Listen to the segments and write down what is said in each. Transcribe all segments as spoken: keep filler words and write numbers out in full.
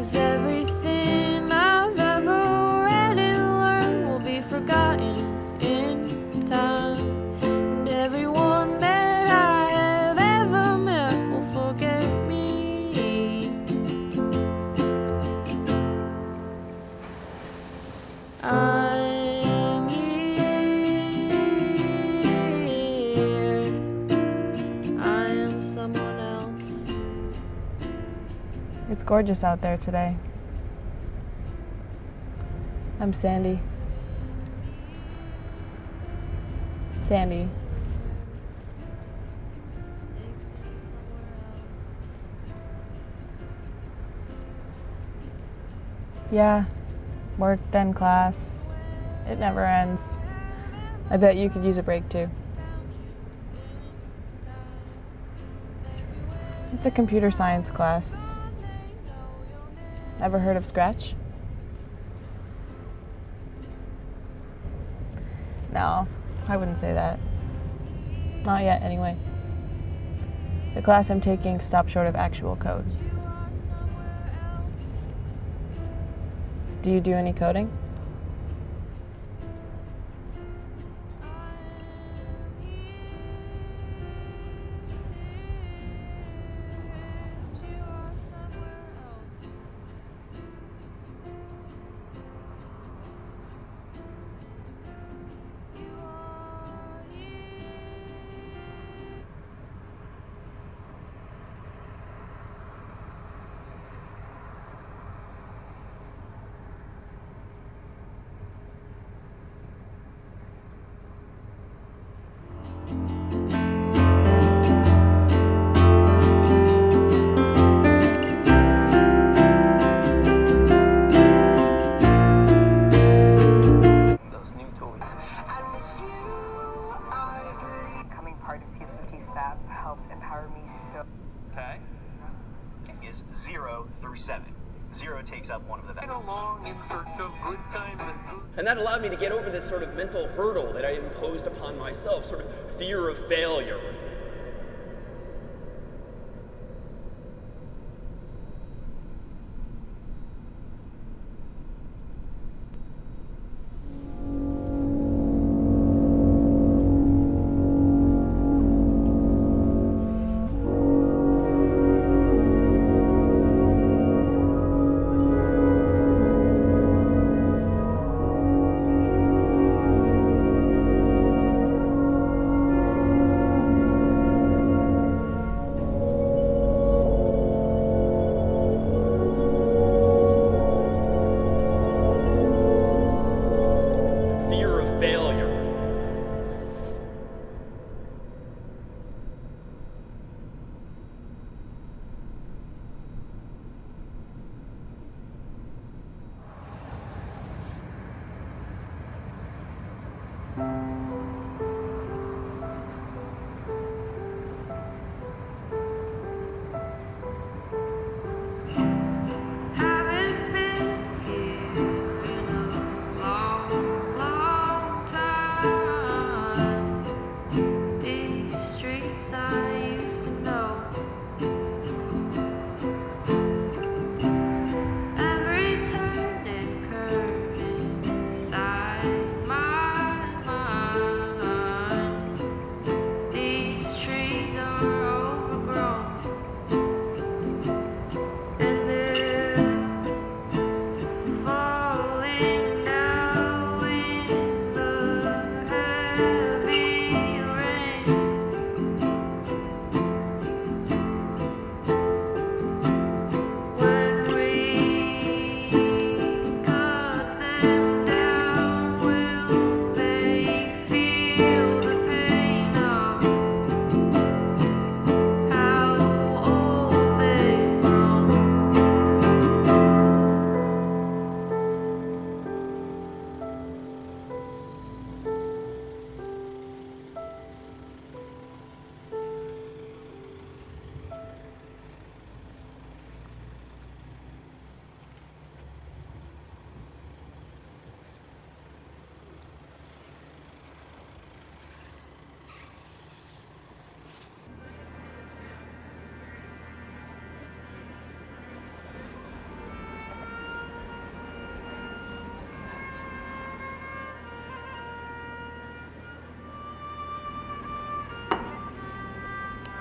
'Cause everything I've ever read and learned will be forgotten in time. And everyone that I have ever met will forget me. I'm here. I am someone else. It's gorgeous out there today. I'm Sandy. Sandy. Takes me somewhere else. Yeah, work, then class. It never ends. I bet you could use a break too. It's a computer science class. Ever heard of Scratch? No, I wouldn't say that. Not yet, anyway. The class I'm taking stops short of actual code. Do you do any coding? Those new toys. Becoming part of C S fifty staff helped empower me so. Okay. Is zero through seven. Zero takes up one of the values. Along in search of good times and good. And that allowed me to get over this sort of mental hurdle that I imposed upon myself, sort of fear of failure.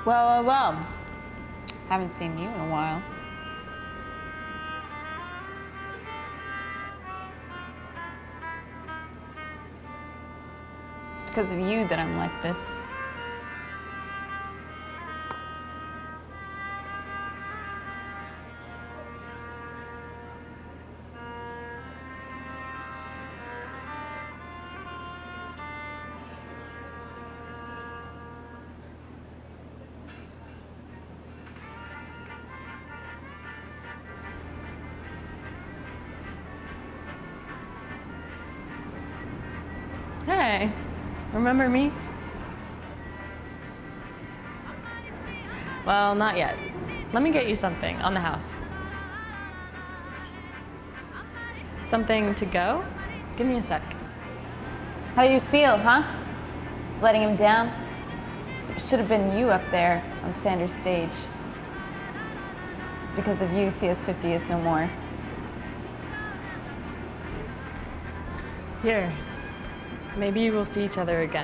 Well, well, well. Haven't seen you in a while. It's because of you that I'm like this. Hey, remember me? Well, not yet. Let me get you something on the house. Something to go? Give me a sec. How do you feel, huh? Letting him down? It should have been you up there on Sanders' stage. It's because of you C S fifty is no more. Here, maybe we'll see each other again.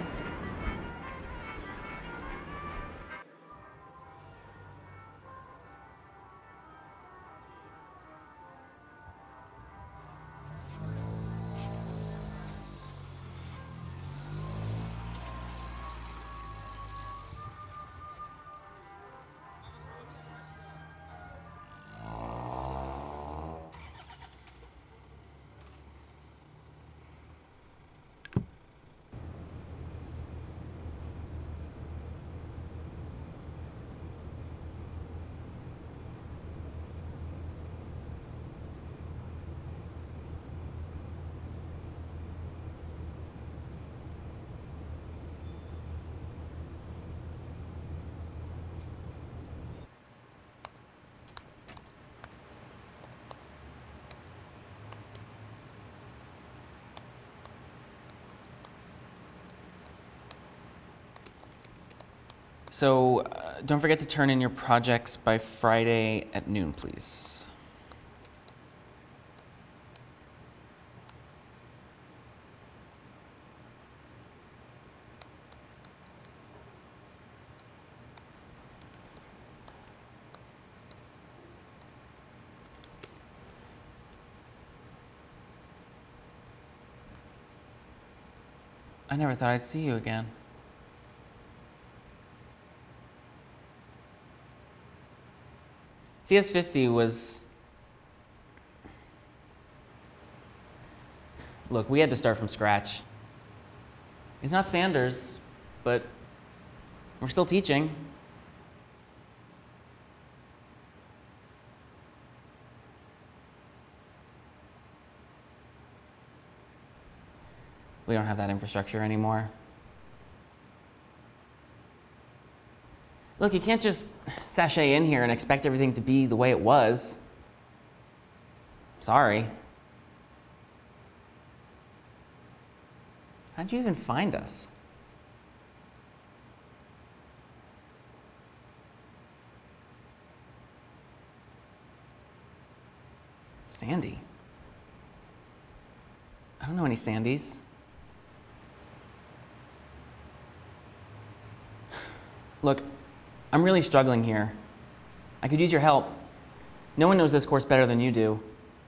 So uh, don't forget to turn in your projects by Friday at noon, please. I never thought I'd see you again. C S fifty was... Look, we had to start from scratch. He's not Sanders, but we're still teaching. We don't have that infrastructure anymore. Look, you can't just sashay in here and expect everything to be the way it was. Sorry. How'd you even find us? Sandy? I don't know any Sandys. Look, I'm really struggling here. I could use your help. No one knows this course better than you do.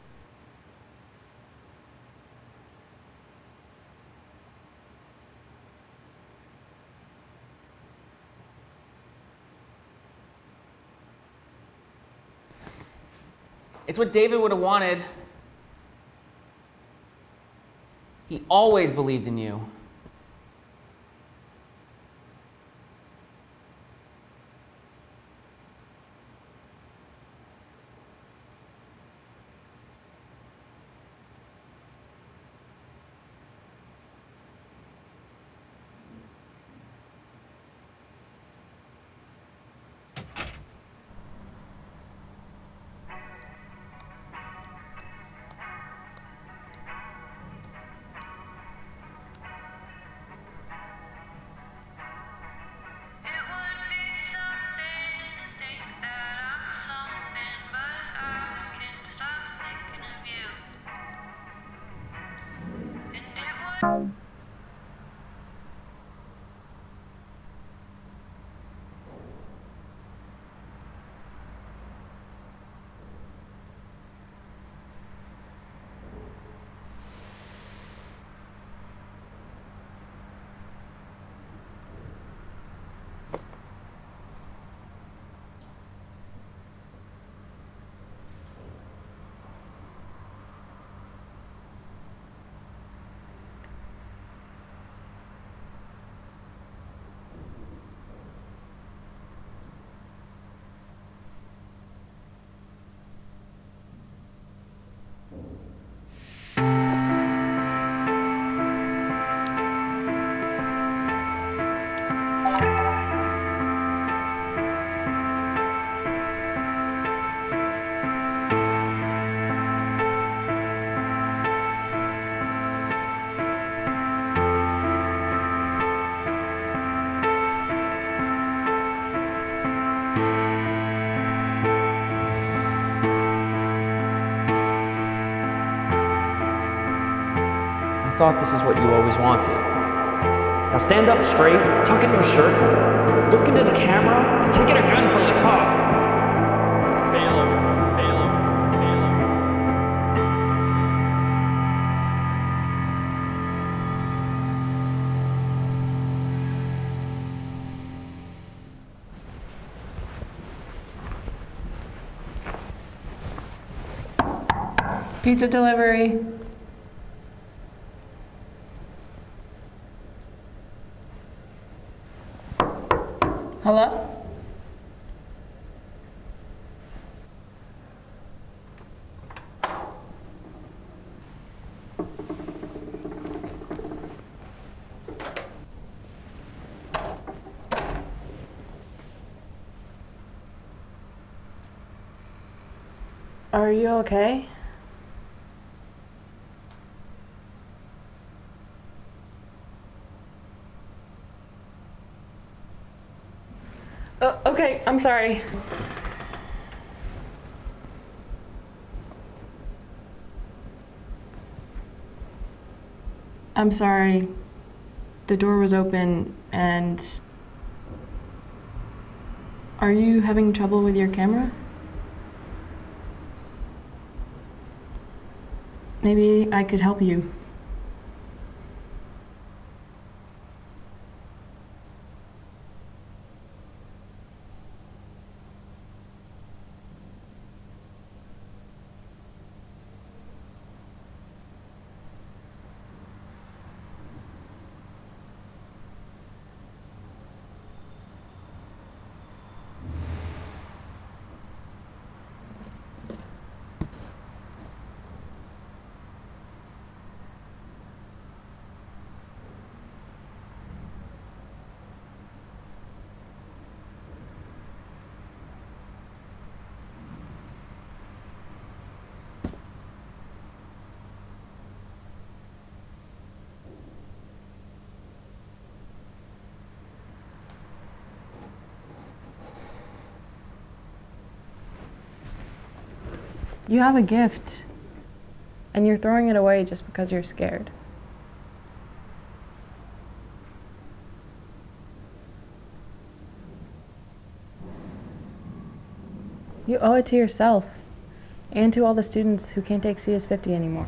It's what David would have wanted. He always believed in you. thought this is what you always wanted. Now stand up straight, tuck in your shirt, look into the camera, and take it again from the top. Failure, failure, failure. Pizza delivery. Hello? Are you okay? Oh, okay, I'm sorry. I'm sorry. The door was open and... Are you having trouble with your camera? Maybe I could help you. You have a gift, and you're throwing it away just because you're scared. You owe it to yourself, and to all the students who can't take C S fifty anymore.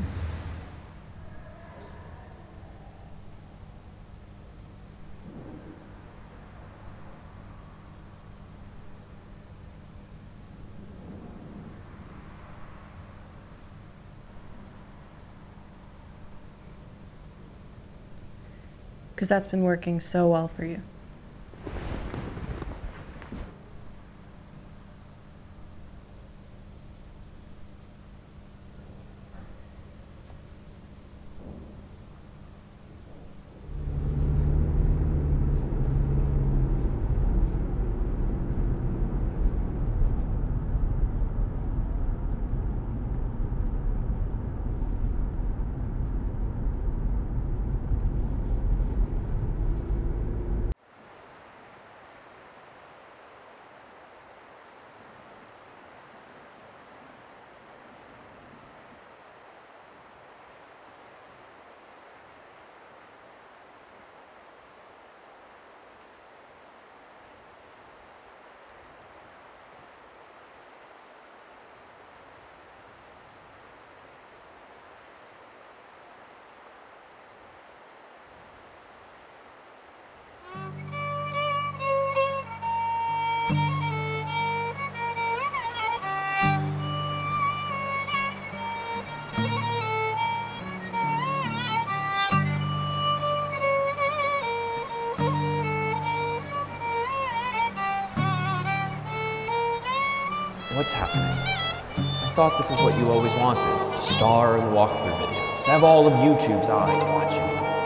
Because that's been working so well for you. What's happening? I thought this is what you always wanted. To star in the walkthrough videos. To have all of YouTube's eyes watching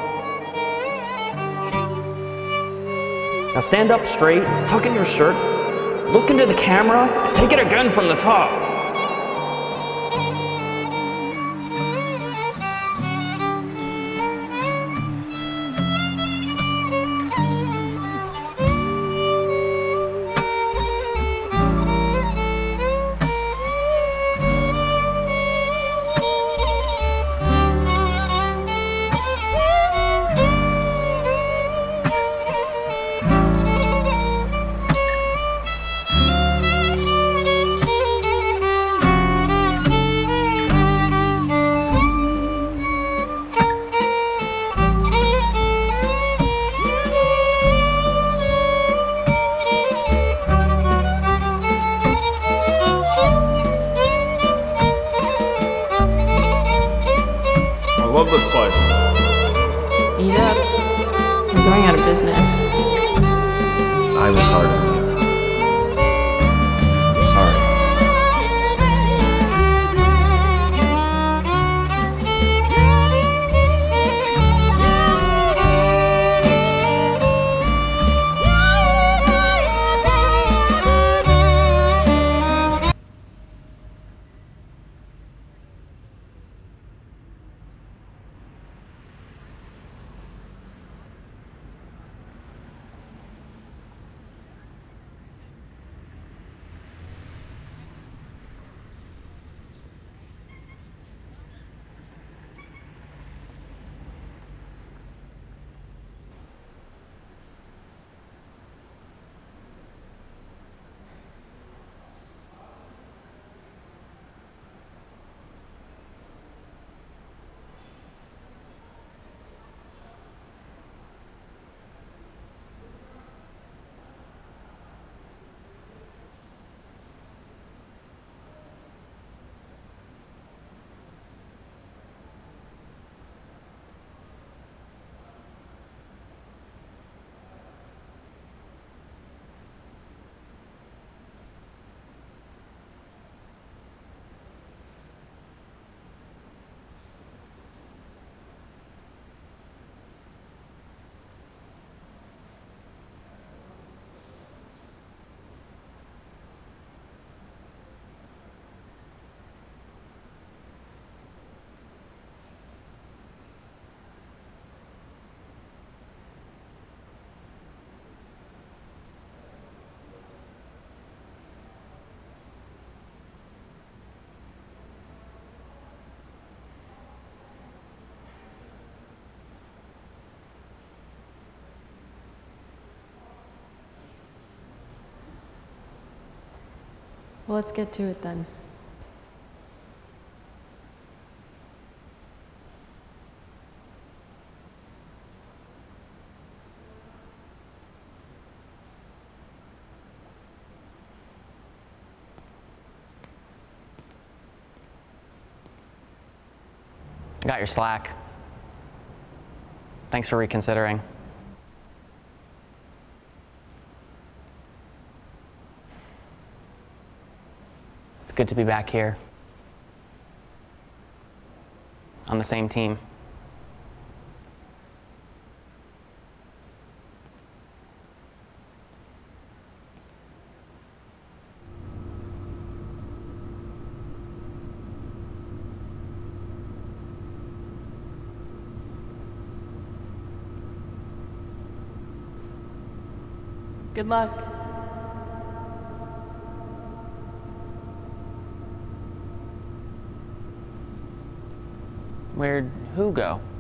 you. Now stand up straight, tuck in your shirt, look into the camera, and take it again from the top. love this place. Eat up. We're going out of business. I was hard on you. Sorry. Well, let's get to it then. I got your slack. Thanks for reconsidering. It's good to be back here on the same team. Good luck. Where'd who go?